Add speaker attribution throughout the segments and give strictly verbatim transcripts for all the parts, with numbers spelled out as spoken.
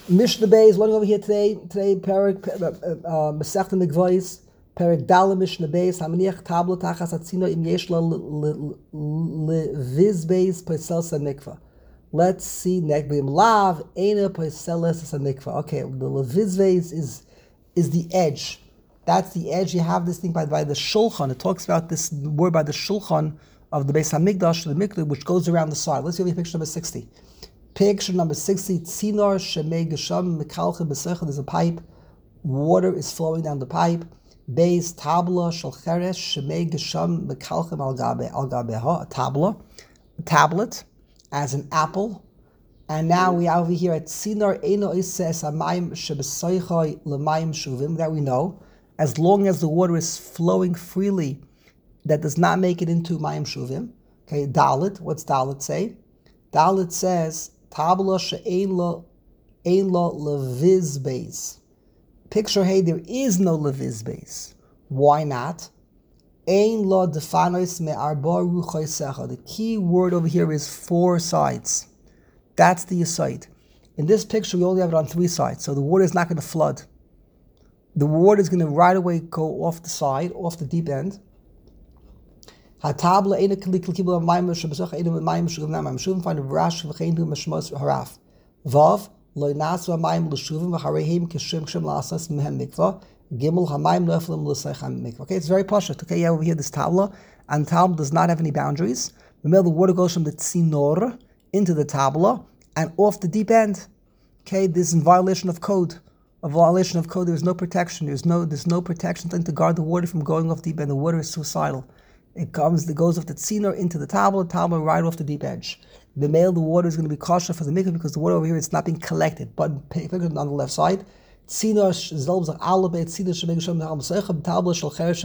Speaker 1: Mishnah Bay is learning over here today. Today, Perik Masechta Mikvos, Perik Dala Mishnah Bay. Hamaniach Tabla Tachas Atzina Im Yeshla Leviz Beis Poiseles Mikva. Let's see next. Bim Lav Eina Poiseles Mikva. Okay, the Leviz Beis is is the edge. That's the edge. You have this thing by, by the Shulchan. It talks about this word by the Shulchan of the Beis Hamikdash, the Mikvah, which goes around the side. Let's see over here, picture number sixty. Picture number sixty, Tzinor Shemei Gesham Mekalche B'Secha. There's a pipe. Water is flowing down the pipe. Beis Tabla Shel Cheresh Shemei Gesham Mekalche Al Gabe Al Gabeha. A tabla, a tablet, as an apple. And now we are over here at Tzinor Eino Ises Amayim Shebesoichoi L'Mayim Shuvim. That we know, as long as the water is flowing freely, that does not make it into Mayim Shuvim. Okay, Dalit. What's Dalit say? Dalit says, Tabla she'ein lo ein lo leviz beis. Picture, hey, there is no leviz beis. Why not? Ein lo defanois me'arba ruchoisecha. The key word over here is four sides. That's the side. In this picture, we only have it on three sides, so the water is not going to flood. The water is going to right away go off the side, off the deep end. Hatabla ena kli kli kibla mayim shebesach ena mayim shuvim na mayim shuvim find a rash v'chein du meshmos haraf vav lo nasu mayim l'shuvim v'chareihim k'shem k'shem la'asas mehem mikvah gimel hamayim noeflim l'seichem mikvah. Okay, it's very pashut. Okay, you have over here this tabla, and the tabla does not have any boundaries. The middle, the water goes from the tzinor into the tabla and off the deep end. Okay, this is in violation of code. A violation of code. There is no protection. There's no there's no protection to guard the water from going off deep end. The water is suicidal. It comes, it goes off the tziner into the tabla, tabla right off the deep edge. The male, the water is going to be kosher for the mikvah because the water over here is not being collected. But picture on the left side, tziner zelbs alabe tziner shemeg shem al mesechem tabla shel cheresh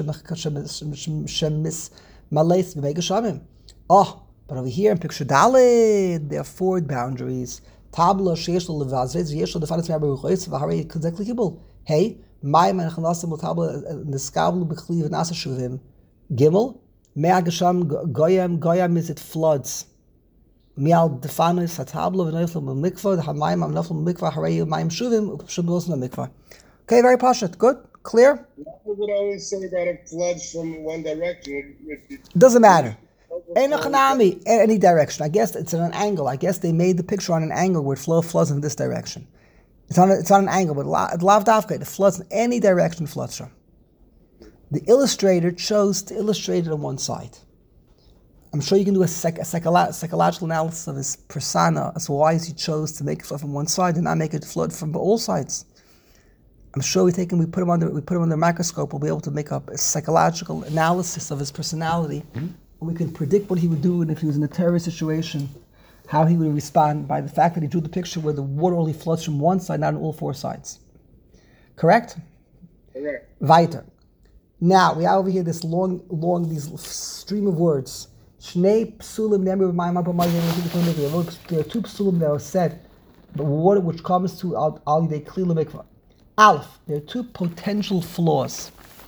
Speaker 1: shemis maleis b'meg shamim. Oh, but over here in picture daled, there are four boundaries. Tabla sheish lo levazvez yesh lo defanis me'aber ruchois v'harei kozek likibul. Hey, mayim and chanasim tabla neskavlu b'chli v'nasa shuvim. Gimel. Me'agasham goyam goyam is it floods. Mial defanis hatabla v'noiflam mikvah hamayim am noiflam mikvah harei mayim shuvim shubos na mikvah. Okay, very pashat. Good, clear.
Speaker 2: What would always say that it floods from one direction? It, it, it,
Speaker 1: Doesn't matter. Einochanami, any direction. I guess it's at an angle. I guess they made the picture on an angle where it flow flows in this direction. It's on a, it's on an angle, but lav davka it flows in any direction. Floods from. The illustrator chose to illustrate it on one side. I'm sure you can do a, psych, a psycholo- psychological analysis of his persona as to why he chose to make it flood from one side and not make it flood from all sides. I'm sure we take him, we put him under, we put him under a microscope. We'll be able to make up a psychological analysis of his personality, mm-hmm. and we can predict what he would do, and if he was in a terrorist situation, how he would respond by the fact that he drew the picture where the water only floods from one side, not on all four sides. Correct?
Speaker 2: Correct.
Speaker 1: Weiter. Now, we have over here this long, long, these stream of words. Shnei psulim There are two psulim that are said, the water which comes to al yidei kli l'mikvah. Aleph, there are two potential flaws.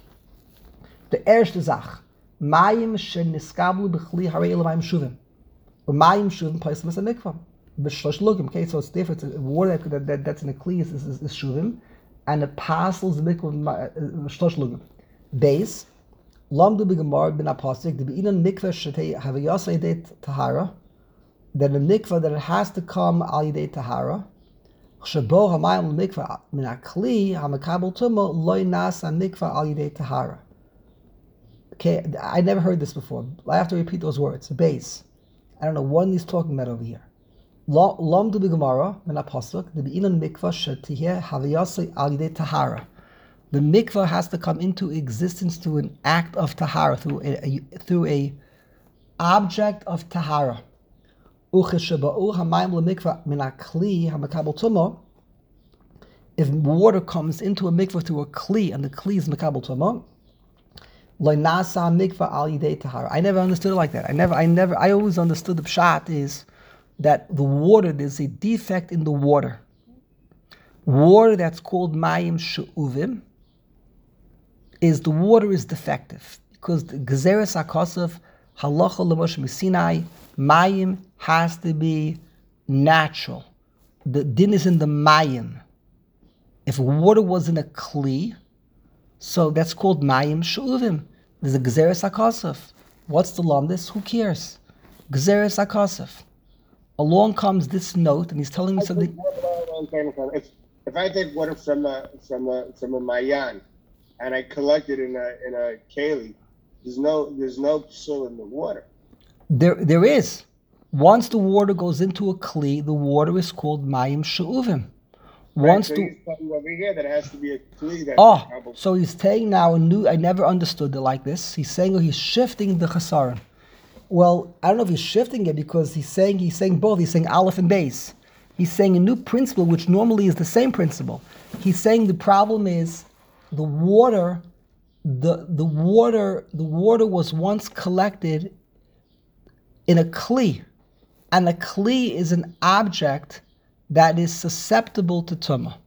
Speaker 1: The erste Zach, mayim sheniskablu b'chli harei l'mayim shuvim. Or mayim shuvim paisim as a mikvah. B'shlosh lugim. Okay, so it's different. It's water that, that, that's in a kli is, is, is shuvim, and the parcels the mikvah shlosh lugim. Base, Lamdu b'gemar bin apostic, the beinan mikvah shetei havayas yidei tahara, that a mikvah that it has to come al yidei tahara. Shabo hamayim mikvah min akli hamakabel tumo loy nasa mikvah al yidei tahara. Okay, I never heard this before. I have to repeat those words. Base, I don't know what he's talking about over here. Lamdu b'gemara min apostic, the beinan mikvah shetei havayas al yidei tahara. The mikvah has to come into existence through an act of tahara, through a, a through a object of tahara. If water comes into a mikvah through a kli, and the kli is makabel tumo, mikvah al yidei tahara. I never understood it like that. I never, I never, I always understood the pshat is that the water, there's a defect in the water. Water that's called mayim she'uvim, is the water is defective because the gezeres hakosov halacha l'moshe misinai mayim has to be natural. The din is in the mayim. If water was in a kli, so that's called mayim she'uvim. There's a gzeres hakosef. What's the lumdis? Who cares? Gzeres hakosef. Along comes this note, and he's telling me
Speaker 2: I
Speaker 1: something.
Speaker 2: take water- If, if I take water from a from a from a mayan, and I collect it in a in a keli, there's no there's no psul in the water.
Speaker 1: There, there is. Once the water goes into a kli, the water is called mayim she'uvim. Once
Speaker 2: Right, so
Speaker 1: the
Speaker 2: he's talking over here that it has to be a kli that's
Speaker 1: oh,
Speaker 2: makabel.
Speaker 1: so he's saying now a new. I never understood it like this. He's saying, oh, he's shifting the chasaron. Well, I don't know if he's shifting it because he's saying he's saying both. He's saying aleph and beis. He's saying a new principle, which normally is the same principle. He's saying the problem is the water, the the water, the water was once collected in a kli, and a kli is an object that is susceptible to tumah.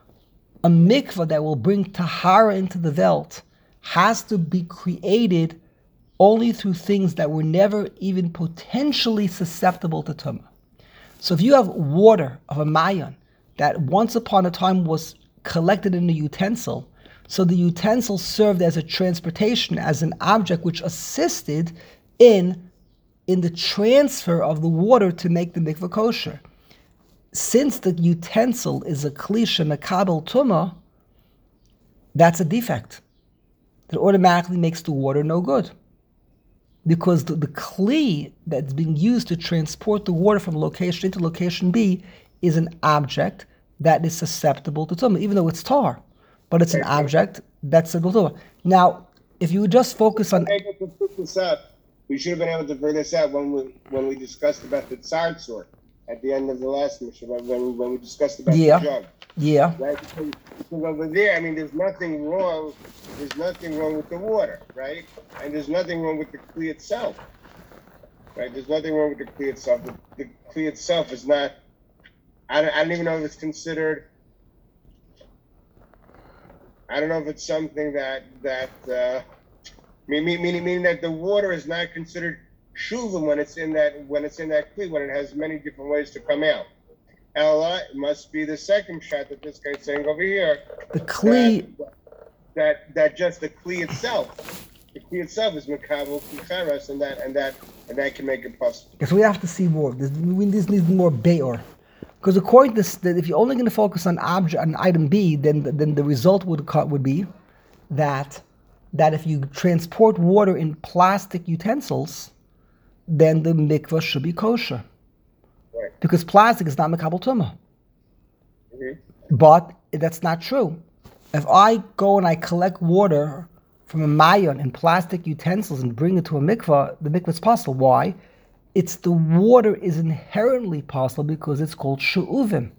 Speaker 1: A mikvah that will bring tahara into the veld has to be created only through things that were never even potentially susceptible to tumah. So if you have water of a mayan that once upon a time was collected in a utensil, so the utensil served as a transportation, as an object which assisted in, in the transfer of the water to make the mikvah kosher. Since the utensil is a klisha mekabel tumah, that's a defect. That automatically makes the water no good. Because the, the kli that's being used to transport the water from location A to location B is an object that is susceptible to tumah, even though it's tar. But it's an object that's susceptible to tumah. Now, if you would just focus on...
Speaker 2: Able to put this up, we should have been able to figure this out when we when we discussed about the tzar sort at the end of the last mission, when, when we discussed about
Speaker 1: Yeah.
Speaker 2: the jug.
Speaker 1: Yeah.
Speaker 2: Right? Because, because over there, I mean, there's nothing wrong. There's nothing wrong with the water, right? And there's nothing wrong with the kli itself, right? There's nothing wrong with the kli itself. The, the kli itself is not. I don't, I don't even know if it's considered. I don't know if it's something that that uh, meaning meaning meaning that the water is not considered shuvim when it's in that when it's in that kli, when it has many different ways to come out. Ella, it must be the second shot that this guy's saying over here.
Speaker 1: The kli...
Speaker 2: That, that, that just the kli itself, the kli itself is makabel kicheres, and that and that and that can make it possible.
Speaker 1: Because we have to see more. This, we this needs more beor. Because according to this, that if you're only going to focus on object on item B, then then the result would co- would be that that if you transport water in plastic utensils, then the mikvah should be kosher.
Speaker 2: Right.
Speaker 1: Because plastic is not makabel tumah.
Speaker 2: Mm-hmm.
Speaker 1: But that's not true. If I go and I collect water from a mayon in plastic utensils and bring it to a mikvah, the mikvah is possible. Why? It's the water is inherently possible because it's called she'uvim.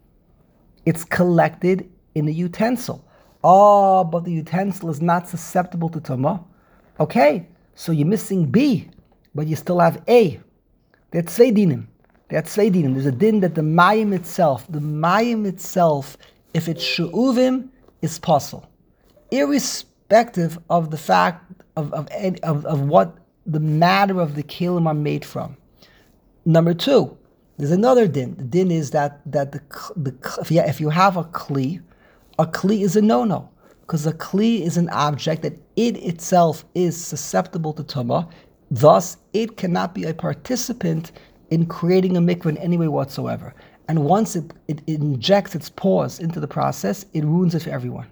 Speaker 1: It's collected in a utensil. Oh, but the utensil is not susceptible to tumah. Okay, so you're missing B, but you still have A. That's zwei dinim. That's zwei dinim. There's a din that the mayim itself, the mayim itself, if it's she'uvim, is possible, irrespective of the fact of of, of of what the matter of the kelim are made from. Number two, there's another din. The din is that that the the if you, if you have a kli, a kli is a no-no because a kli is an object that it itself is susceptible to tumah. Thus, it cannot be a participant in creating a mikvah in any way whatsoever. And once it, it, it injects its paws into the process, it ruins it for everyone.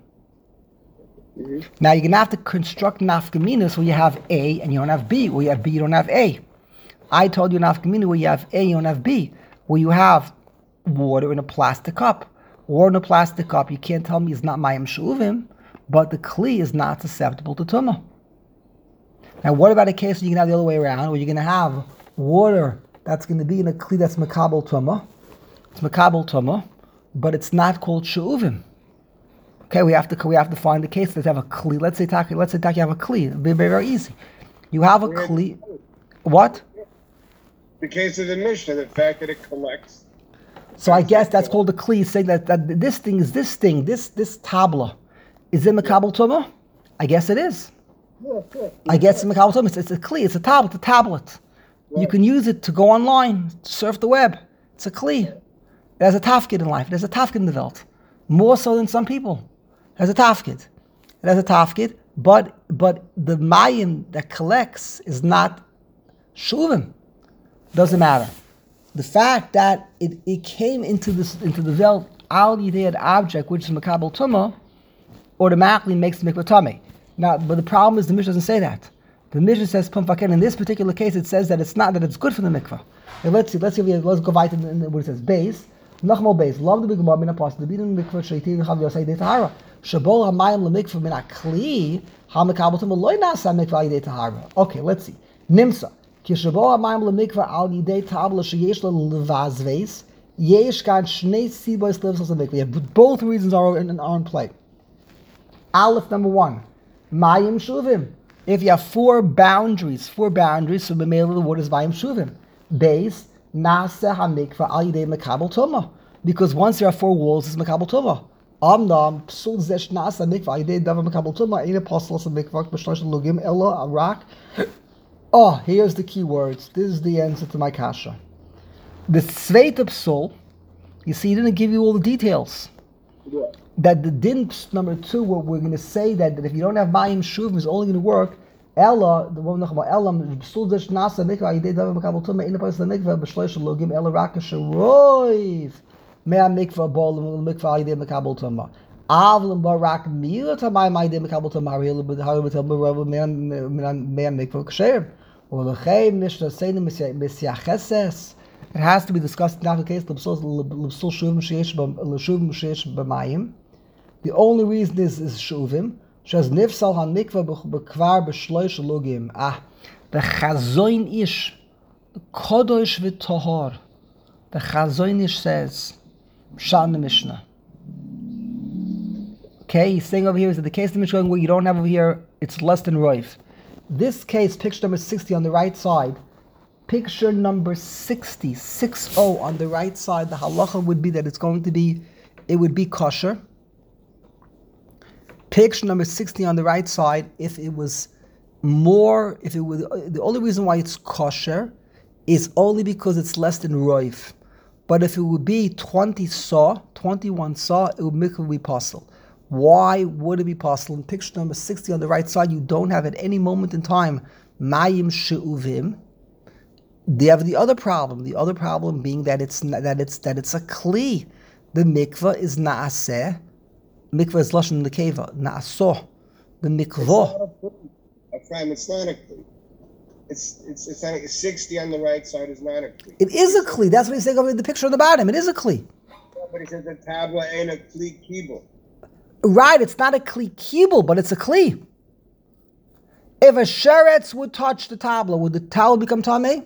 Speaker 1: Mm-hmm. Now you're going to have to construct nafkaminas where you have A and you don't have B, where you have B, you don't have A. I told you nafkamina where you have A, you don't have B, where you have water in a plastic cup. Water in a plastic cup, you can't tell me it's not mayim she'uvim, but the kli is not susceptible to tumah. Now what about a case where you can have the other way around, where you're going to have water that's going to be in a kli that's makabel tumah? It's makabel tumah, but it's not called she'uvim. Okay, we have to we have to find the case. Let's have a kli. Let's say taki. Let's say taki have a kli. Very, very very easy. You have a kli. What?
Speaker 2: The case of the Mishnah, the fact that it collects.
Speaker 1: So I guess that's called a kli, saying that, that this thing is this thing, this this tabla. Is it makabel tumah? I guess it is. I guess it's makabel tumah. It's, it's a kli. It's a tablet. A tablet. You can use it to go online, to surf the web. It's a kli. It has a tafkid in life. It has a tafkid in the veld. more so than some people. It has a tafkid. It has a tafkid, but but the mayim that collects is not shuvim. Doesn't matter. The fact that it, it came into this into the Welt al yidei object, which is makabel tumah, automatically makes the mikvah tamei. Now, but the problem is the Mishnah doesn't say that. The Mishnah says pum faken. In this particular case, it says that it's not that it's good for the mikvah. Now, let's see. Let's see. Let's go right in, in what it says. Base. Nachmal base. Love the bigmar min apas. The bidin mikvah sheitin chav yosei de tahara. Shabol hamayim lemikvah min akli ha makabel tumah loy nasa mikvah yidei tahara. Okay, let's see. Nimsa. Kishabol hamayim lemikvah al yidei tabla sheyesh levazveis yesh gan shnei sibois levos lemikvah. Yeah, both reasons are in, are in play. Aleph number one. Mayim shuvim. If you have four boundaries, four boundaries, so the male of the water is mayim shuvim. Base, nasa hamikva al yidei makabel tumah. Because once there are four walls, it's makabel tumah. Amnam psul zesh nasa mikva al yidei davar makabel tumah. Ein apostle of mikva b'shlosh lugim ella arak. Oh, here's the key words. This is the answer to my kasha. The Sveita psul, you see, he didn't give you all the details.
Speaker 2: Yeah.
Speaker 1: That the din number two, where we're going to say that, that if you don't have mayim shuvim, it's only going to work. Ella, the one nachma Ella, psul zesh nasa mikva al yidei davar makabel tumah. Ein apostle mikva b'shlosh lugim ella arak sheroiv mea mikva bol mikva al yidei makabel tumah. Avlam barak mila tamay my yidei makabel tumah. Haril b'haril b'tel b'rav mea mikva ksheir. Or l'chei mishnah seinu misyacheses. It has to be discussed in the case l'psul shuvim sheyesh l'shuvim sheyesh b'mayim. The only reason is is shuvim. Shaz nifsal hamikva b'kvar b'shloish lugim. Ah, the chazoin ish, the kodosh v'tohor. The chazoin ish says, Shan the Mishnah. Okay, he's saying over here is that the case of the Mishnah where you don't have over here, it's less than roif. This case, picture number sixty on the right side, picture number sixty, six oh on the right side, the halacha would be that it's going to be, it would be kosher. Picture number sixty on the right side, if it was more, if it was, the only reason why it's kosher is only because it's less than roif. But if it would be twenty saw, twenty-one saw, it would make it be possible. Why would it be possible? In picture number sixty on the right side, you don't have at any moment in time mayim she'uvim. They have the other problem. The other problem being that it's that it's that it's a kli. The mikvah is naaseh. Mikvah is lashon nekeva. Naasoh. The mikvah.
Speaker 2: It's not a kli. It's it's it's not a, sixty on the right side is not a kli.
Speaker 1: It is a kli. That's what he's saying over in the picture on the bottom. It is a kli.
Speaker 2: Yeah, but he says the tabla ain't a kli kibul.
Speaker 1: Right, it's not a kli kibul, but it's a kli. If a sheretz would touch the tabla, would the tabla become tameh?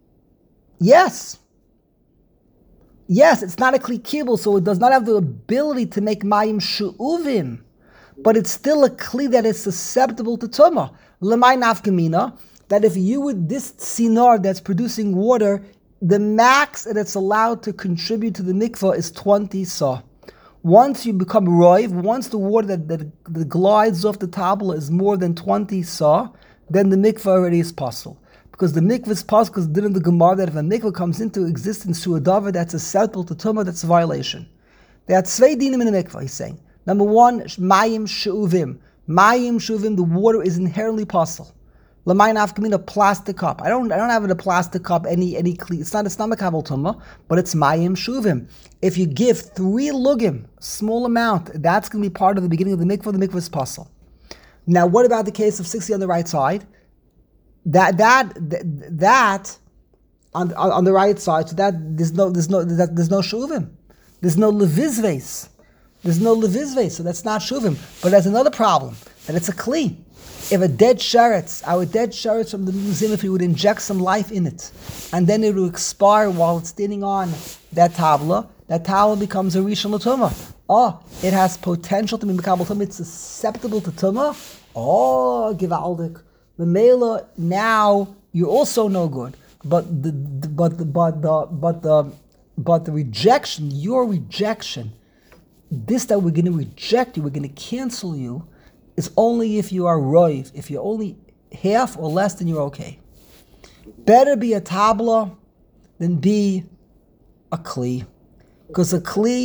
Speaker 1: Yes. Yes, it's not a kli kibul, so it does not have the ability to make mayim she'uvim, but it's still a kli that is susceptible to tumah. L'may nafkamina, that if you would, this sinar that's producing water, the max that it's allowed to contribute to the mikvah is twenty saw. Once you become roiv, once the water that, that, that glides off the tabla is more than twenty saw, then the mikvah already is possible. Because the mikvah is possible because didn't the Gemara that if a mikvah comes into existence through a davar that's susceptible to tumah, that's a violation. There are zwei dinim in the mikvah, he's saying. Number one, mayim she'uvim. Mayim she'uvim, the water is inherently possible. L'mayin afkamin, a plastic cup. I don't I don't have in a plastic cup any any kli. It's not it's not makabel tumah, but it's mayim shuvim. If you give three lugim, small amount, that's going to be part of the beginning of the mikvah. The mikvah is possible. Now, what about the case of sixty on the right side? That that that on on the right side, so that there's no there's no that, there's no shuvim, there's no levizves, there's no levizves, so that's not shuvim. But there's another problem that it's a kli. If a dead sheretz, our dead sheretz from the museum, if we would inject some life in it, and then it will expire while it's standing on that tabla, that tabla becomes a rishon l'tumah. Oh, it has potential to be makabel tumah. It's susceptible to tumah. Oh, givaldik. The mela, now you're also no good. But the, the but the but the but the but the rejection, your rejection, this that we're going to reject you, we're going to cancel you, is only if you are roiv. If you're only half or less, then you're okay. Better be a tabla than be a kli, because a kli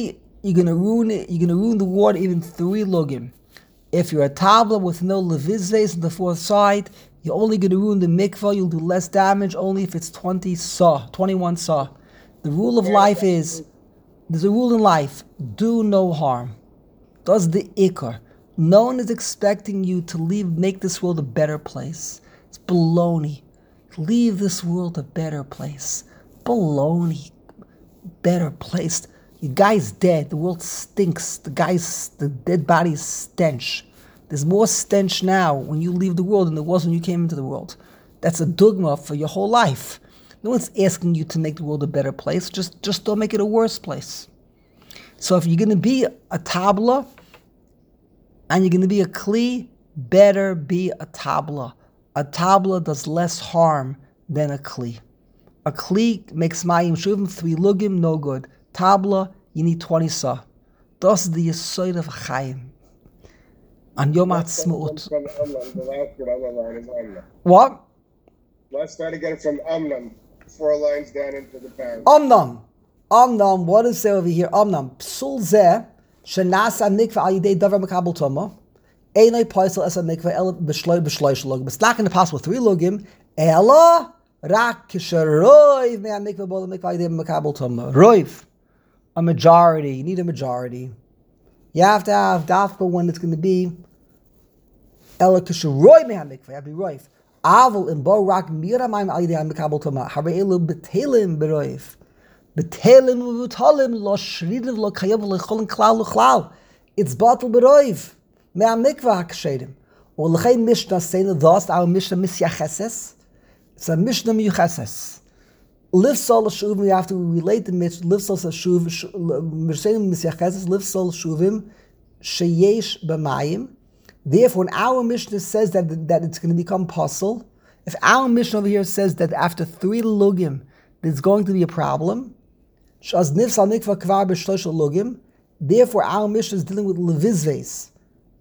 Speaker 1: you're gonna ruin it. You're gonna ruin the water even three lugim. If you're a tabla with no levizves on the fourth side, you're only gonna ruin the mikvah. You'll do less damage only if it's twenty saw, twenty-one saw. The rule of life is, there's a rule in life: do no harm. Does the ikar. No one is expecting you to leave, make this world a better place. It's baloney. Leave this world a better place. Baloney. Better place. The guy's dead. The world stinks. The guy's, the dead body's stench. There's more stench now when you leave the world than there was when you came into the world. That's a dogma for your whole life. No one's asking you to make the world a better place. Just, just don't make it a worse place. So if you're going to be a tabla and you're going to be a kli, better be a tabla. A tabla does less harm than a kli. A kli makes mayim shuvim, three lugim, no good. Tabla, you need twenty saw. Das is the yesod of Chaim. On Yom Ha'atzmaut. What?
Speaker 2: Let's try to get it from Amnam, four lines down into the paragraph.
Speaker 1: Amnam. Amnam, what does it say over here? Amnam. Psul zeh, shenasa mikvah al yidei davar mekabel toma. Einay paisel es a mikvah el b'shloi b'shloi shlog. But it's not going to pass with three lugim. Ela rak kisharoiv me a mikvah bol mikvah al yidei mekabel toma. Roiv. A majority. You need a majority. You have to have dafka when it's going to be ela kisharoiv me a mikvah. You have to be roiv. Avol in bo rak miramayim al yidei mekabel toma. Harei elu betelim b'roiv. Betelim uvutalim lo shridiv lo kayav lo cholin klal lo klal. It's batal b'roiv. Mea mikvah hakshedim. Or l'chein mishnah saying thus, our mishnah misyacheses. It's a mishnah miyucheses. Livsol shuvim, you have to relate the mishnah. Livsol shuv, mishnah misyacheses. Livsol shuvim sheyesh b'mayim. Therefore, when our mishnah says that that it's going to become puzzle, if our mishnah over here says that after three lugim there's going to be a problem, shaz nifsal mikvah kvar b'shlosh lugim. Therefore, our mishnah is dealing with levizves.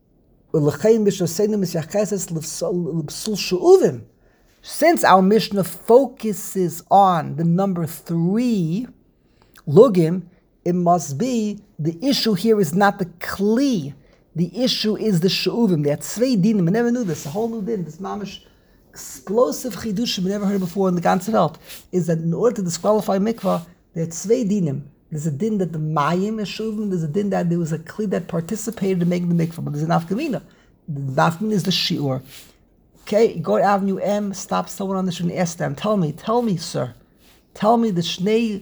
Speaker 1: Since our Mishnah focuses on the number three, lugim, it must be the issue here is not the kli. The issue is the she'uvim. There are tzvei dinim. I never knew this. A whole new din. This mamish explosive chidushim I never heard before in the ganze Welt is that in order to disqualify mikvah, there are tzvei dinim. There's a din that the mayim is shuvim. There's a din that there was a kli that participated in making the mikvah. But there's an nafkamina. The nafkamina is the shiur. Okay, go to Avenue M. Stop someone on the street and ask them. Tell me, tell me, sir. Tell me the shnei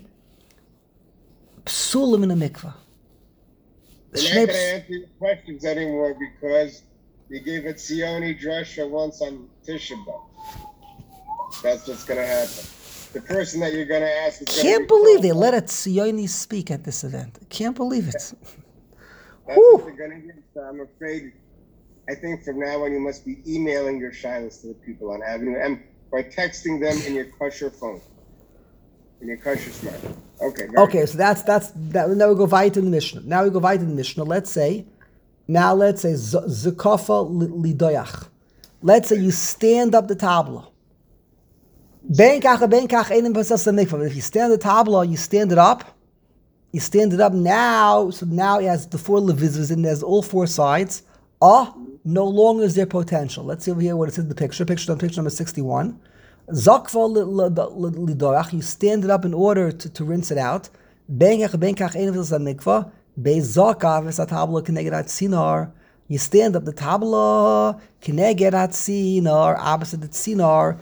Speaker 1: psulim in a mikvah.
Speaker 2: We're not going to answer your questions anymore because you gave a Tzioni drasha once on Tisha B'Av. That's what's going to happen. The person that you're going to ask is going
Speaker 1: Can't believe they let a Tzioni speak at this event. Can't believe it.
Speaker 2: That's what they're going to get. So I'm afraid, I think from now on you must be emailing your shilas to the people on Avenue M by texting them in your kosher phone. In your kosher smartphone. Okay.
Speaker 1: Okay,
Speaker 2: good.
Speaker 1: so that's, that's, that. Now we go weiter in the Mishnah. Now we go weiter in the Mishnah. Let's say, now let's say, Zekafa lidoyach. Let's say you stand up the tabla. Benkach, benkach, einem pasas mikvah. If you stand the tabla, you stand it up. You stand it up now. So now it has the four levizvas and it has all four sides. Ah, no longer is there potential. Let's see over here what it says in the picture. Picture on picture number sixty-one. Zakva lidorach. You stand it up in order to, to rinse it out. Benkach, benkach, einem pasas mikvah. Beizaka v'satabla k'negedat sinar. You stand up the tabla k'negedat sinar, opposite the sinar.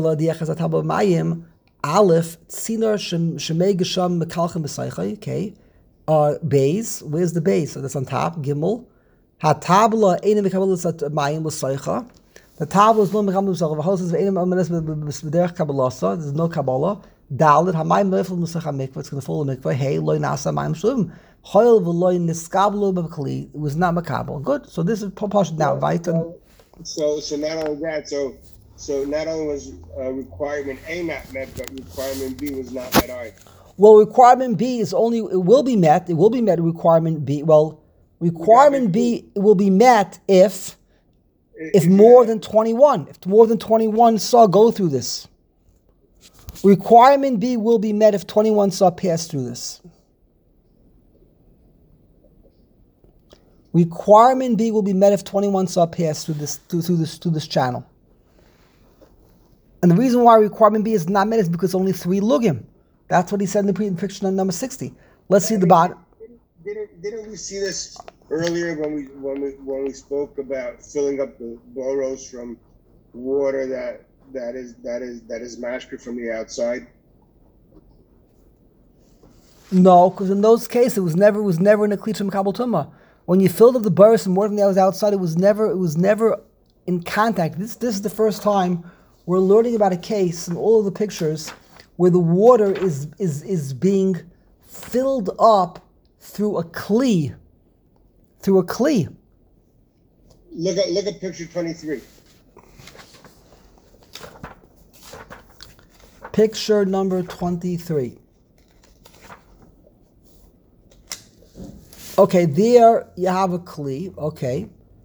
Speaker 1: Mayim, Aleph, Tzinar Shemei Gesham Mekalchem B'Saychai, okay. Uh, base, where's the base? So that's on top, Gimel. Ha-tabla, Einem Mekabel Mayim L'Saycha. The tabla is no Mekabel L'Saycha. The house is Einem Amenes B'derech Kabbalasa. There's no Kabbalah. Dalet, Ha-Mayim Leifel L'Saycha Mikvah. It's going to follow the Mikvah. Hey, Loi Nasa Mayim Shuvim. Choyel V'Loi Niskablu B'Kli. It was not Makabel. Good. So this is Posh now, right?
Speaker 2: So, so, so not only that, so So not only was uh, requirement A not met, but requirement B was not met either.
Speaker 1: Well, requirement B is only, it will be met, it will be met, requirement B. Well, requirement B will be met if, if more than twenty-one, if more than twenty-one saw go through this. Requirement B will be met if twenty-one saw pass through this. Requirement B will be met if twenty-one saw pass through this through, through this through this channel. And the reason why requirement B is not met is because only three lugim. That's what he said in the pre- picture number sixty. Let's see the bottom.
Speaker 2: Didn't, didn't we see this earlier when we when we when we spoke about filling up the boros from water that that is that is that is mashpir from the outside?
Speaker 1: No, because in those cases it was never it was never in a klitcha mekabel tumah. When you filled up the boros and water from the outside, it was never it was never in contact. This this is the first time we're learning about a case in all of the pictures where the water is is is being filled up through a kli, through a kli.
Speaker 2: Look at look at picture twenty-three.
Speaker 1: Picture number twenty-three. Okay, there you have a kli. Okay,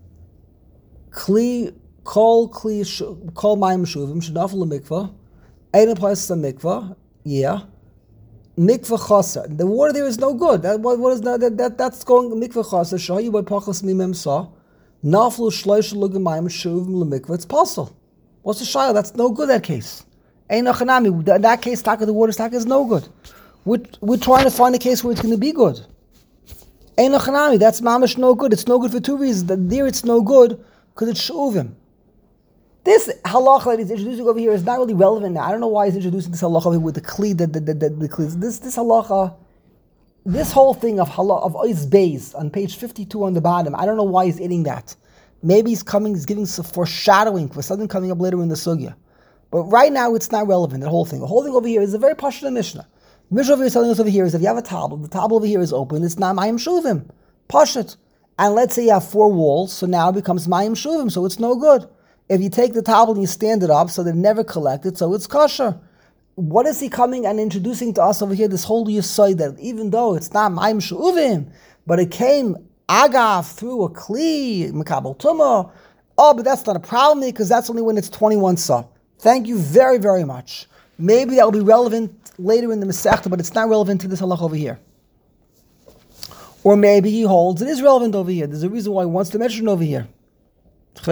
Speaker 1: kli. Kol kli kol mayim shuvim shenafel lemikvah, ein applies to mikvah. Yeah, mikvah chaser. The water there is no good. That what, what is that, that? That that's going mikvah chaser. Shayu by pachas mimem sa naflu shloish lugim mayim shuvim lemikvah. It's possible. What's the shayla? That's no good. That case. Ein achanami. That, that case, taka the water taka is no good. We're we're trying to find a case where it's going to be good. Ein achanami. That's mamish no good. It's no good for two reasons. That there it's no good because it's shuvim. This halacha that he's introducing over here is not really relevant now. I don't know why he's introducing this halacha over here with the kli, the, the, the, the, the kli. This, this halacha, this whole thing of halacha, of ois beis, on page fifty-two on the bottom, I don't know why he's eating that. Maybe he's coming, he's giving some foreshadowing for something coming up later in the sugya. But right now, it's not relevant, the whole thing. The whole thing over here is a very pashut Mishnah. The Mishnah over here is telling us over here is if you have a table, the table over here is open, it's not mayim shuvim, pashut. And let's say you have four walls, so now it becomes mayim shuvim, so it's no good. If you take the towel and you stand it up so they never collected, so it's kosher. What is he coming and introducing to us over here? This whole yesod that even though it's not mayim shuvim, but it came agav through a kli mekabel tumah. Oh, but that's not a problem because that's only when it's twenty-one sa. Thank you very very much. Maybe that will be relevant later in the Masechta, but it's not relevant to this halach over here. Or maybe he holds it is relevant over here. There's a reason why he wants to mention it over here.
Speaker 2: I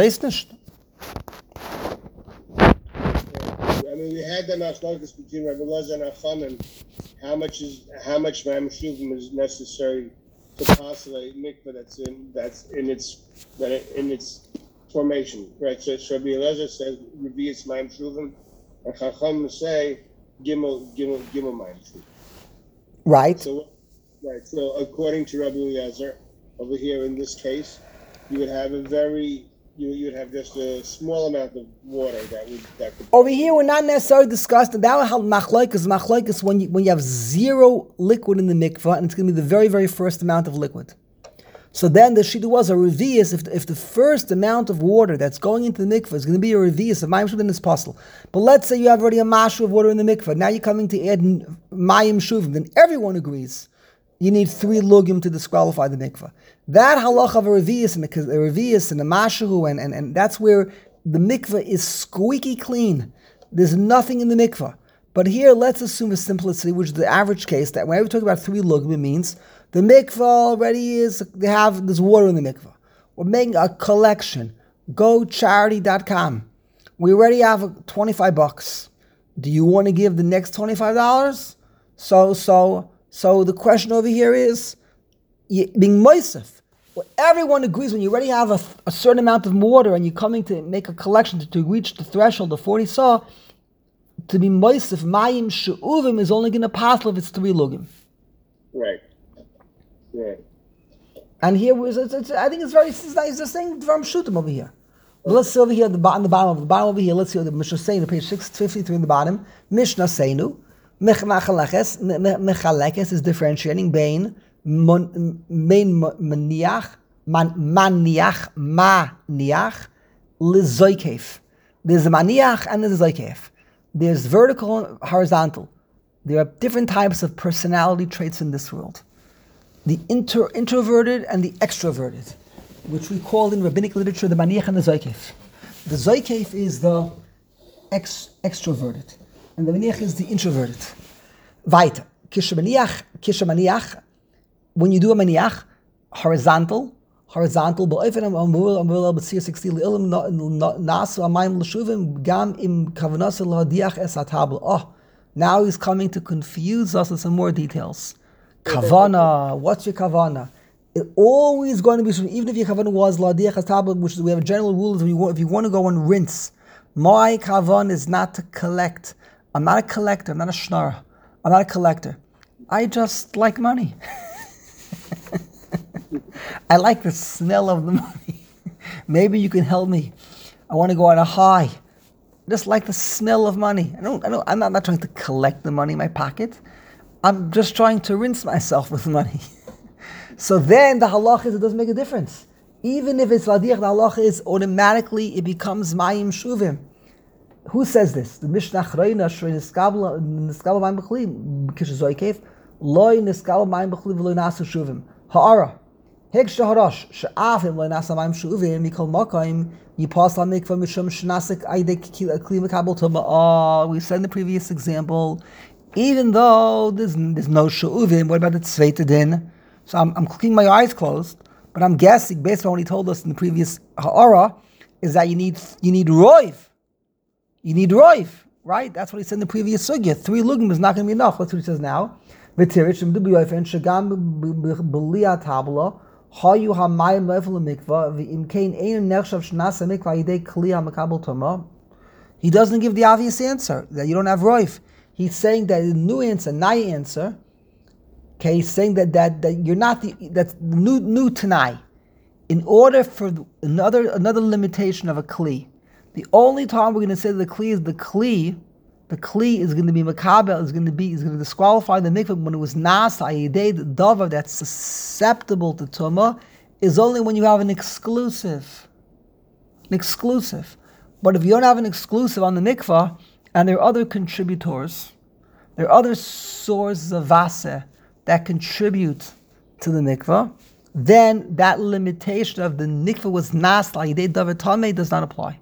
Speaker 2: mean, we had the machlokas between Rabbi Elazar and Achamim. How much is how much mayim shuvim is necessary to postulate mikvah that's in that's in its that in its formation, right? So, so Rabbi Elazar says revius mayim shuvim, and Chacham say gimel gimel gimel mayim shuvim.
Speaker 1: Right.
Speaker 2: So, right. So according to Rabbi Elazar, over here in this case, you would have a very You you would have just a small amount of water that would that could.
Speaker 1: Over here, we're not necessarily discussing that. Machlokes, machlokes when you when you have zero liquid in the mikvah, and it's going to be the very very first amount of liquid. So then the shita was a revius if if the first amount of water that's going into the mikvah is going to be a revius of mayim shuvim, then it's possible. But let's say you have already a mashu of water in the mikvah. Now you're coming to add mayim shuvim. Then everyone agrees you need three lugim to disqualify the mikvah. That halacha of a revius and a, a revius and a mashu, and, and, and that's where the mikvah is squeaky clean. There's nothing in the mikvah. But here, let's assume a simplicity, which is the average case, that whenever we talk about three lugim, it means the mikvah already is, they have, there's water in the mikvah. We're making a collection. go charity dot com. We already have twenty-five bucks. Do you want to give the next twenty-five dollars? So, so, so the question over here is, being moisef. Well, everyone agrees when you already have a, a certain amount of water and you're coming to make a collection to, to reach the threshold of forty saw, to be moisef, mayim she'uvim is only going to pass if it's three lugim.
Speaker 2: Right. Right.
Speaker 1: And here, was it's, it's, I think it's very, it's, it's the same from Shutim over here. Well, let's see over here, at the bottom, the bottom of the bottom over here, let's see what the Mishnah Seinu, page six fifty-three in the bottom. Mishnah Seinu, Mechalekes is differentiating between main maniach, maniach, maniach, lizoikef. There's a maniach and there's a zoikef. There's vertical and horizontal. There are different types of personality traits in this world. The inter, introverted and the extroverted, which we call in rabbinic literature the maniach and the zoikef. The zoikef is the ex, extroverted, and the maniach is the introverted. Weiter. Kisha maniach, kisha maniach. When you do a maniach, horizontal, horizontal, be'ofen amur amur b'tzir sixty le'ilim nasu amayim l'shuvim gam im kavanas l'hadiach es hatabla. Oh, now he's coming to confuse us with some more details. Kavana, what's your kavana? It's always going to be, even if your kavana was l'hadiach es hatabla, which is, we have a general rule, if you want, if you want to go and rinse, my kavan is not to collect. I'm not a collector, I'm not a schnorrer. I'm not a collector. I just like money. I like the smell of the money. Maybe you can help me. I want to go on a high. Just like the smell of money. I don't. I don't. I'm not, not trying to collect the money in my pocket. I'm just trying to rinse myself with money. So then the halacha is it doesn't make a difference. Even if it's ladiyach, the halacha is automatically it becomes mayim shuvim. Who says this? The Mishnah Chreina Shrei Niskabla Niskabla Mayim B'chli Kishu Zoykev Loi Niskabla Mayim B'chli V'loi Nasu Shuvim Ha'ara Hek Shaharash She'afim Loi Nasa Mayim Shuvim Mikol Makayim Yipas LaMikva Mishum Shnasik Aidek Kli Mekabel Tuma. Oh, we said in the previous example, even though there's, there's no Shuvim, what about the Tzveita Din? So I'm, I'm keeping my eyes closed, but I'm guessing based on what he told us in the previous Ha'ara is that you need you need Roiv. You need roiv, right? That's what he said in the previous sugya. Three lugim is not going to be enough. That's what he says now. V'tirich shemdu b'yofen shagam b'liyat habla hayu hamayim level mikva v'im kein ein nechshav shnasa mikva yidei kli hamakabel toma. He doesn't give the obvious answer that you don't have roiv. He's saying that the new answer, nai answer. Okay, he's saying that that, that you're not the that's new new tanai. In order for another another limitation of a kli. The only time we're going to say the kli is the kli, the kli is going to be makabel, is going to be, is going to disqualify the mikvah when it was nasa ayidei, the davar that's susceptible to tumah, is only when you have an exclusive, an exclusive. But if you don't have an exclusive on the mikvah, and there are other contributors, there are other sources of vase that contribute to the mikvah, then that limitation of the mikvah was nasa ayidei davar tameh does not apply.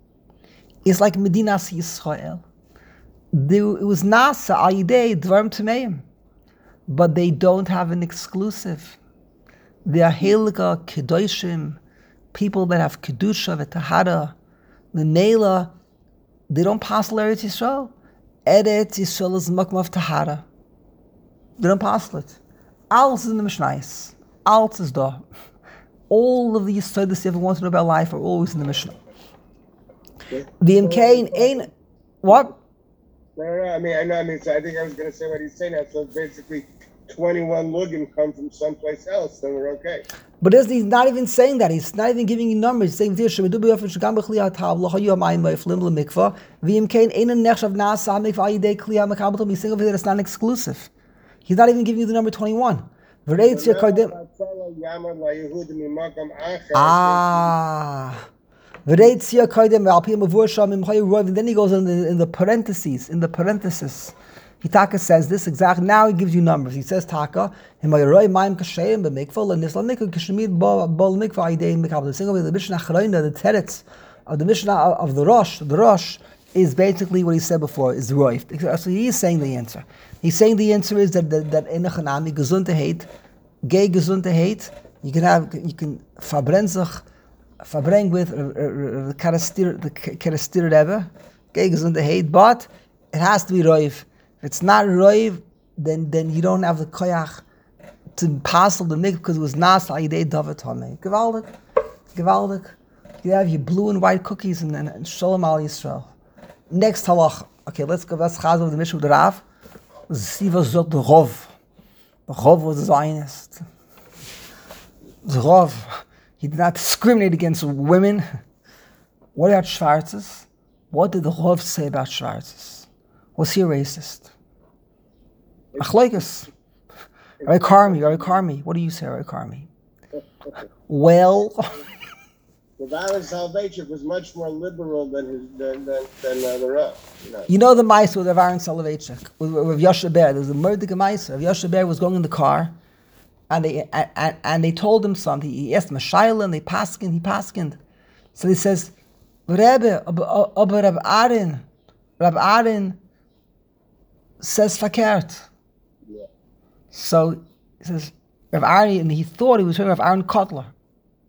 Speaker 1: It's like Medinas Yisrael. It was Nasa Ayidei Dvarim Tameim, but they don't have an exclusive. They are Helga Kedoshim, people that have Kedusha V'Tahara. The Mela, they don't pass Eretz Yisrael. Eretz Yisrael is Makam of Tahara. They don't pass it. Alles is in the Mishnayos. Alles is there. All of the Yisraelis you ever want to know about life are always in the Mishnah. The Imkain ain't what?
Speaker 2: No, no, no, I mean, I know, I mean, so I think I was going to say what he's saying now. So basically, twenty-one lugim come from someplace else, then we're okay.
Speaker 1: But he's not even saying that. He's not even giving you numbers. He's saying, he's saying over there it's not exclusive. He's not even giving you the number twenty-one. Ah. And then he goes in the, in the parentheses, in the parenthesis. Hitaka says this exactly. Now he gives you numbers. He says Taka, the Mishnah the teretz of the Mishnah of the Rosh, the Rosh is basically what he said before, is Roif. So he is saying the answer. He's saying the answer is that that, that in a Chanami, Gesundheit, gay Gesundheit, you can have, you can verbrenzig, verbring with the Karastir Rebbe, gay Gesundheit, but it has to be Roif. If it's not Roiv, then then you don't have the koyach to passel the mikvah because it was nas ayidei davar tameh. Gewaldig, gewaldig. You have your blue and white cookies and then Shalom Al Yisrael. Next halach. Okay, let's go. Let's chaz over the Mishnah with the Rav. Siva zot the Rov. The Rov was a Zionist. The Rov, he did not discriminate against women. What about Schwarzes? What did the Rov say about Schwarzes? Was he a racist? Achlaikas. Ray Karmi, Ray Karmi. What do you say, Ray Karmi? Well,
Speaker 2: the Baron Soloveitchik was much more liberal than his than than, than uh, the Rav. You know.
Speaker 1: You know the mice with the Baron Soloveitchik with, with Yosha Ber. There's a murder mice. Yosha Ber was going in the car, and they and, and they told him something. He asked him a shaila, and they paskined. He paskined. So he says, Rebbe, aber Reb Aaron, Reb Aaron says fakert. Yeah. So he says Rav Ari, and he thought he was hearing Rav Aaron Kotler.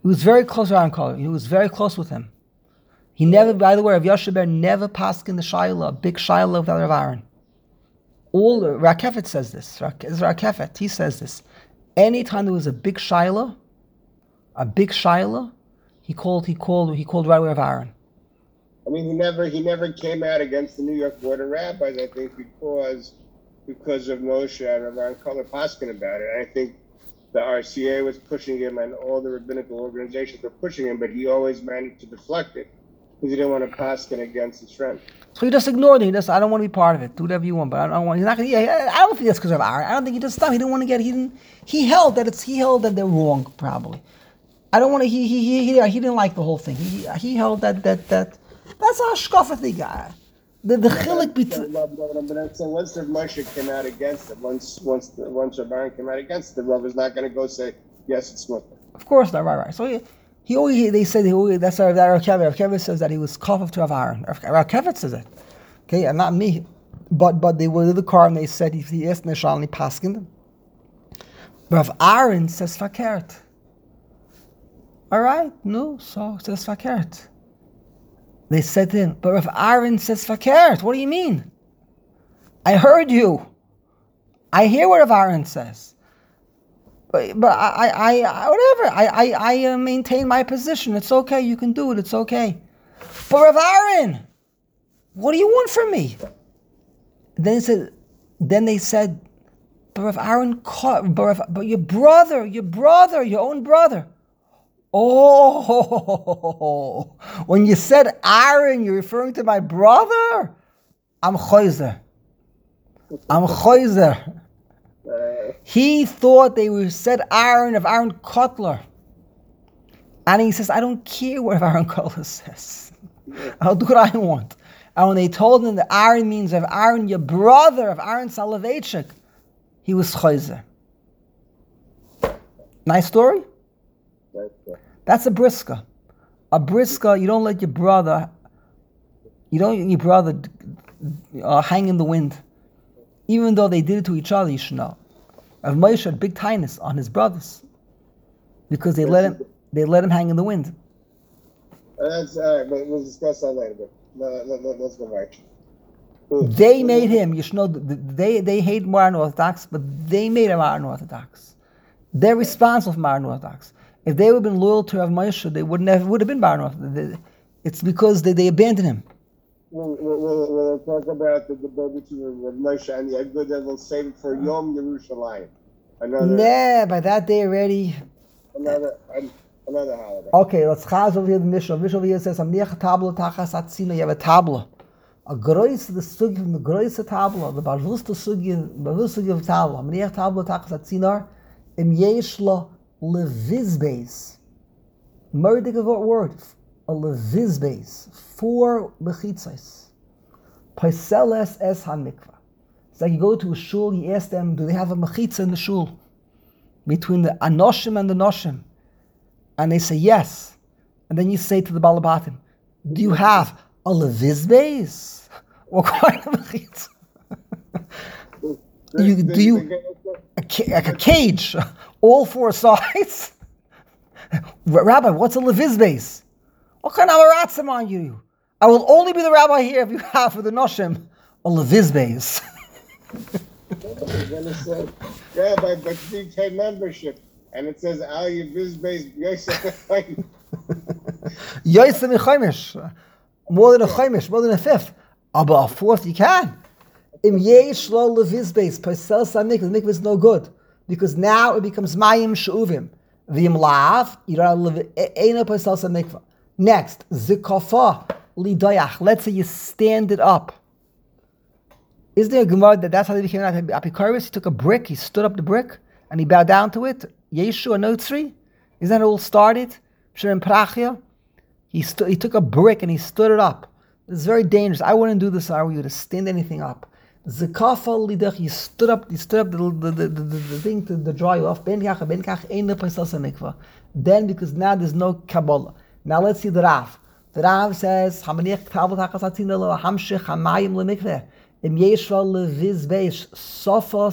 Speaker 1: He was very close to Aaron Koller. He was very close with him. He never, by the way, Rav Yoshe Ber never passed in the Shaila, a big Shaila without Rav Aaron. All Rakefet says this. Rakefet, he says this. Anytime there was a big Shaila, a big Shaila, he called, he called, he called right away Rav Aaron.
Speaker 2: I mean, he never, he never came out against the New York Board of Rabbis. I think because, because of Moshe and Rav Aaron Koller Paskin about it. And I think the R C A was pushing him, and all the rabbinical organizations were pushing him, but he always managed to deflect it because he didn't want to Paskin against his friend.
Speaker 1: So he just ignored it. He just, I don't want to be part of it. Do whatever you want, but I don't want. He's not going to. Yeah, I don't think that's because of Aaron. I don't think he just stopped. He didn't want to get. He didn't. He held that it's. He held that they're wrong. Probably. I don't want to. He he he he, he didn't like the whole thing. He he held that that that that's a shkafa thing. The the chilik between.
Speaker 2: So once Rav Moshe came out against it, once once the, once Rav Aaron came out against it, the Rav is not going to go say yes, it's mutter.
Speaker 1: Of course not. Right, right. So he, he always they said he always, that's why Rav Kevin. Rav Kevin says that he was kafaf to Rav Aaron. Rav Kevin says it. Okay, and not me. But but they were in the car and they said he, he asked Neshalni Paskin. Rav Aaron says fakert. All right, no, so says fakert. They said to him, but Rav Aaron says fakert. What do you mean? I heard you. I hear what Rav Aaron says. But but I I, I whatever. I I, I uh, maintain my position. It's okay. You can do it. It's okay. But Rav Aaron, what do you want from me? Then he said. Then they said, but Rav Aaron caught. But, Rav, but your brother, your brother, your own brother. Oh, when you said Aaron, you're referring to my brother? I'm choizer. I'm choizer. He thought they were said Aaron of Aaron Kotler. And he says, I don't care what Aaron Kotler says. I'll do what I want. And when they told him that Aaron means of Aaron, your brother, of Aaron Soloveitchik, he was choizer. Nice story? That's a briska. A briska, you don't let your brother, you don't let your brother uh, hang in the wind. Even though they did it to each other, you should know. Rav Moshe had big tightness on his brothers because they let him, they let him hang in the wind.
Speaker 2: Uh, that's all right, but we'll discuss that later. But no, no, no, let's go back.
Speaker 1: They made him. You should know. They they hate modern Orthodox, but they made him modern Orthodox. They're responsible for modern Orthodox. If they would have been loyal to Rav Moshe, they would never would have been modern Orthodox. It's because they, they abandoned him.
Speaker 2: We'll, we'll, we'll, we'll talk about the debate between Rav Moshe and the Agud, and we'll save it for Yom Yerushalayim. Another.
Speaker 1: Nah, by that day already.
Speaker 2: Another another holiday.
Speaker 1: Okay, let's chaz over here the Mishnah. Mishnah over here says, "Amniach tabla tachas atzina." You have a tabla. A grois the sugi from the grois tabla. The balvus the sugi, balvus sugi of tabla. Amniach tabla tachas atzina. Im yesh lo levizbeis. Murdik of what word? A levizbeis. Four mechitzos. Paiseles es hamikva. It's like you go to a shul, you ask them, do they have a mechitza in the shul? Between the anoshim and the noshim. And they say yes. And then you say to the balabatim, do you have a levizbeis? What kind of mechitza? you, do you, a, like a cage, all four sides? Rabbi, what's a levizbeis? What kind of aratzim are you? I will only be the rabbi here if you have for the noshim a levizbeis.
Speaker 2: Then it says, Rabbi, but you take membership, and it says Al Yevizbeis Yosef Chaimish.
Speaker 1: Yosef Chaimish, more than a Chaimish, more than a fifth. But a fourth you can. Im yesh lo levizbeis pasel samik. The mikvah is no good because now it becomes mayim sheuvim. V'im lav ira eina pasel samikva. Next, zikafa lidayach. Let's say you stand it up. Is there a Gemara that that's how they became an Apikoros? He took a brick, he stood up the brick, and he bowed down to it. Yeshu a Notzri? Is that how it all started? Shem Prachia? He stu- he took a brick and he stood it up. It's very dangerous. I wouldn't do this, I were you, to stand anything up. Zakafa lidach, he stood up, he stood up the, the, the, the, the thing to the dry off. Ben kach, ben kach, ein mikvah. Then, because now there's no Kabbalah. Now let's see the Rav. The Rav says, Hamanich tavot hakasatina lo hamshich hamayim lemikveh. A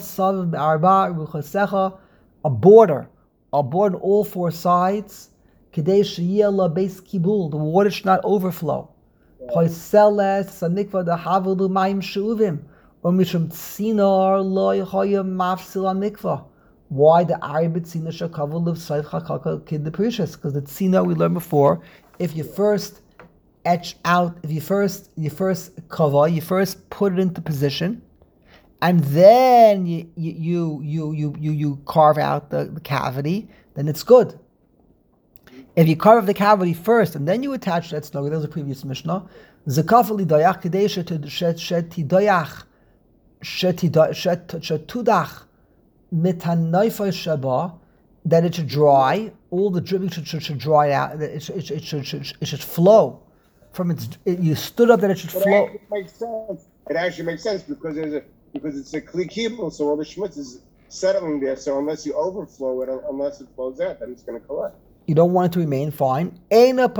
Speaker 1: border, a border on all four sides Kadesh Yela Base Kibul, the water should not overflow. Poiseles Sanikva the Havilu Maim Shuvim, or Mishum Tsinor Loy Hoya Mafsil Mikva. Why the Arabit Tzina Shakaval of Saif Hakaka Kid the Precious? Because the Tzina we learned before, if you first etch out, if you first you first cover, you first put it into position, and then you you you you you, you carve out the, the cavity, then it's good. If you carve the cavity first and then you attach that snugger, that was a previous Mishnah. Zakafali doyach kadesha to sheti doyach sheti shetudach mitanayfa shaba, that it should dry. All the dripping should, should, should dry out. It should, it, should, it, should, it should flow from its. It, you stood up that it should
Speaker 2: but
Speaker 1: flow.
Speaker 2: It makes sense. It actually makes sense because there's a because it's a kli kibul, so all the schmutz is settling there. So unless you overflow it, unless it flows out, then it's going to collect.
Speaker 1: You don't want it to remain, fine. That's not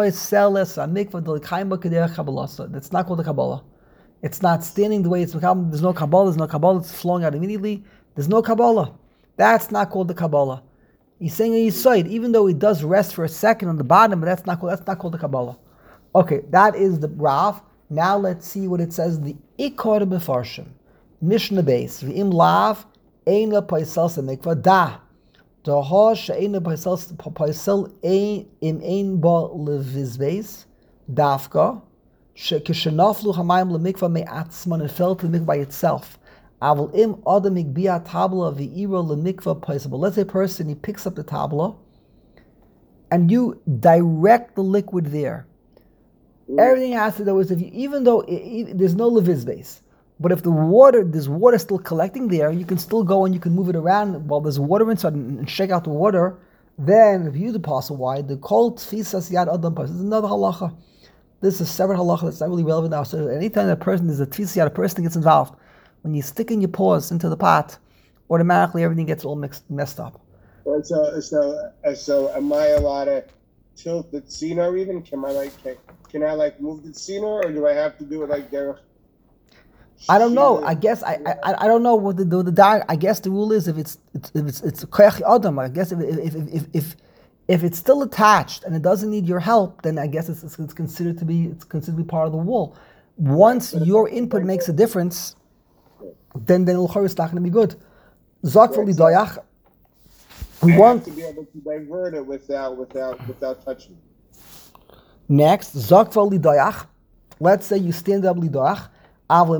Speaker 1: called a Kabbalah. It's not standing the way it's become. There's no Kabbalah, there's no Kabbalah, it's flowing out immediately. There's no Kabbalah. That's not called the Kabbalah. He's saying a Yisoid, even though it does rest for a second on the bottom, but that's not called that's not called the Kabbalah. Okay, that is the Rav. Now let's see what it says in the Ikar Mefarshim. Mishnah base. V'im lav eina paisel semikva da. Daha she'ena paisel paisel ein im ein ba levizbeis dafka she'kishenaflu hamayim lemikva me'atzman, and fell to the mikvah by itself. Aval im adam igbia tabla v'ira lemikva paisel. But let's say a person, he picks up the tabla and you direct the liquid there. Mm. Everything has to do with, if you, even though it, it, there's no levizbeis, but if the water, there's water still collecting there, you can still go and you can move it around while there's water inside and, and shake out the water. Then, if you the apostle, why the kol tfisas yad adam person? This is another halacha. This is a separate halacha that's not really relevant now. So anytime a person is a tfisas yad, a person gets involved, when you stick in your paws into the pot, automatically everything gets all mixed, messed up.
Speaker 2: Well, so, so, so, am I allowed to tilt the tzina even? Can I like, can, can I like move the tzina, or do I have to do it like there?
Speaker 1: I don't know. I guess I, I I don't know what the the, the I guess the rule is if it's it's if it's it's koyach adam. I guess if if if if if it's still attached and it doesn't need your help, then I guess it's it's considered to be it's considered to be part of the wall. Once your input makes a difference, then then it's not going to be good. Zak for lidayach. We want
Speaker 2: to be able to divert it without without without touching.
Speaker 1: Next, zak for lidayach. Let's say you stand up lidayach. But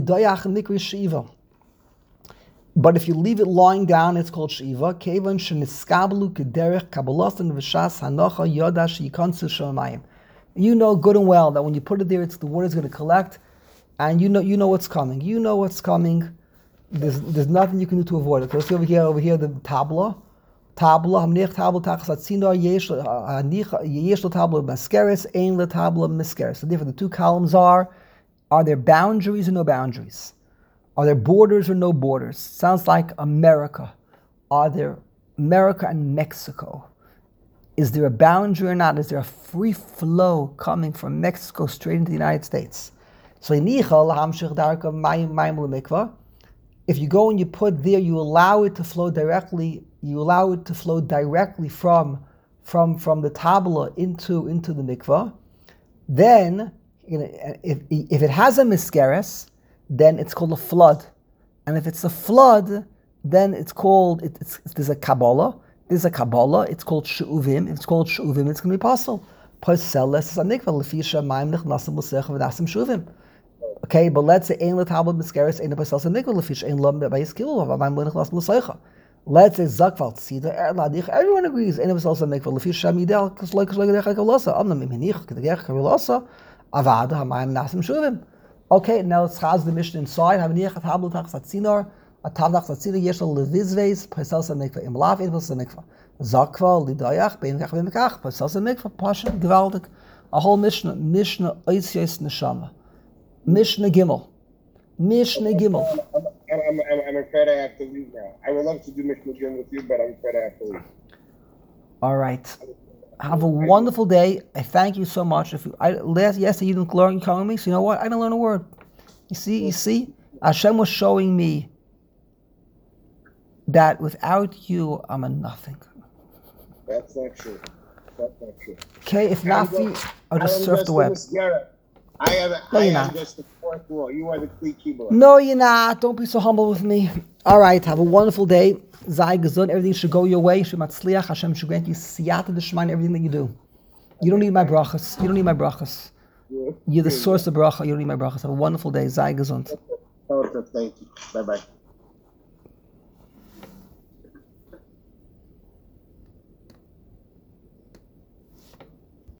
Speaker 1: if you leave it lying down, it's called shiva. You know good and well that when you put it there, it's the water is going to collect, and you know you know what's coming. You know what's coming. There's there's nothing you can do to avoid it. So let's see over here, over here the tabla, tabla hamnich tabla tachsatzino yesh yesh tabla maskeres ein le tabla maskeres. The different the two columns are. Are there boundaries or no boundaries? Are there borders or no borders? Sounds like America. Are there America and Mexico? Is there a boundary or not? Is there a free flow coming from Mexico straight into the United States? So if you go and you put there, you allow it to flow directly, you allow it to flow directly from, from, from the tabla into, into the mikvah, then You know, if if it has a miskeres, then it's called a flood, and if it's a flood, then it's called it, it's there's a kabbalah. There's a kabbalah. It's called she'uvim. It's called she'uvim. It's going to be possible. Okay, but let's say ein letabel miskeres ein pasel sanikva lefish ein lam ba'yiskilu v'amayim le'nichlas l'seicha. Let's say zakval tzida erladich. Everyone agrees ein pasel sanikva lefish shamidel k'sloik k'sloik derech kavolasa. Amnam imenich k'derech kavolasa. Avada hamayim nasim shuvim. Okay, now let's chaz the Mishnah inside. Havenich at hablu tach satzinor, at tavdach satzinor yeshal levizveis, paisel samikva im lav in paisel samikva. Zakva lidayach bein kach v'mekach paisel samikva pasha gewaldig. A whole Mishnah, Mishnah oisyos neshama, Mishnah Gimel, Mishnah Gimel.
Speaker 2: I'm, I'm, I'm, I'm afraid I have to leave now. I would love to do Mishnah Gimel with you, but I'm afraid I have to leave.
Speaker 1: All right. Have a wonderful day. I thank you so much. If you, I, last yesterday you didn't learn calling me, so you know what? I didn't learn a word. You see, you see, Hashem was showing me that without you, I'm a nothing.
Speaker 2: That's not true. That's not true.
Speaker 1: Okay, if not for you, I'll just surf the web.
Speaker 2: I am,
Speaker 1: No,
Speaker 2: I
Speaker 1: you're
Speaker 2: am
Speaker 1: not.
Speaker 2: just the fourth wall. You are the Kli Kibbulah.
Speaker 1: No, you're not. Don't be so humble with me. All right, have a wonderful day. Zai gesund. Everything should go your way. Shematzliach. Hashem should grant you siyata d'shemayin, everything that you do. You don't need my brachas. You don't need my brachas. You're the source of bracha. You don't need my brachas. Have a wonderful day. Zai gesund.
Speaker 2: Thank you. Bye-bye.